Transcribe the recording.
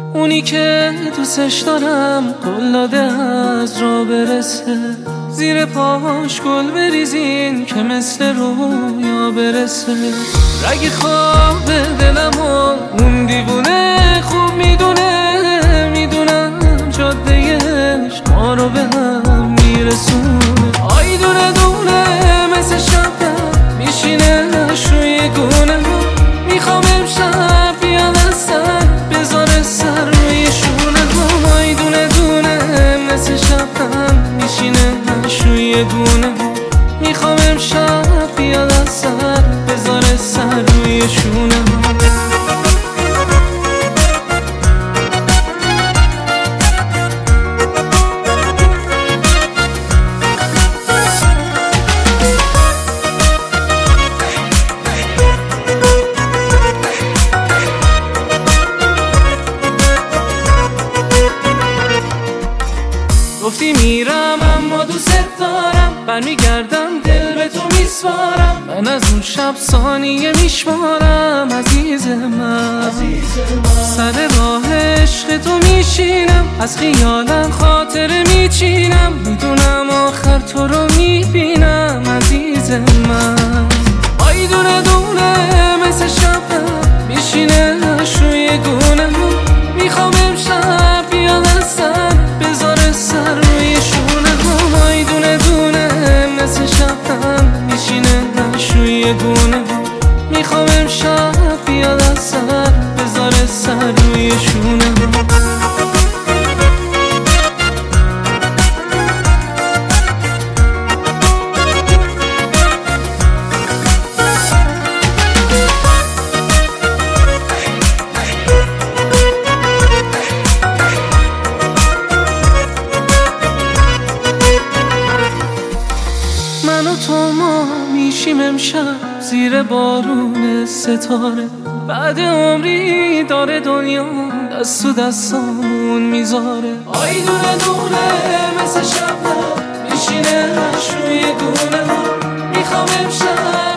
اونی که دوستش دارم قول داده از راه برسه، زیر پاش گل بریزین که مثل رویا برسه. رگ خواب دلم و اون دیوونه خوب میدونه، میدونم جادهش ما رو به هم میرسونه. آی دونه دونه مثل شبنم میشینه روی گونه، میخوام امشب بیاد از سر بذاره سر روی شونه. آی دونه دونه مثل شبنم میشینه روی گونه، میخوام امشب بیاد از سر بذاره سر روی شونه. گفتی میرم اما دوست دارم، برمیگردم دل به تو میسپارم. من از اون شب ثانیه میشمارم عزیز من. سر راه عشق تو میشینم، از خیالم خاطره میچینم، میدونم آخر تو رو میبینم عزیز من. آی دونه دونه مثل شبنم میشینه روی گونه، میخوام امشب بیاد از سر بذاره سر روی شونه. آی دونه دونه مثل شبنم میشینه روی گونه، میخوام امشب بیاد از سر بذاره سر روی شونه. من و تو ما میشیم امشب زیر بارون ستاره، بعد عمری داره دنیا دست تو دستامون میذاره. آی دونه دونه مثل شبنم میشینه روی گونه، میخوام امشب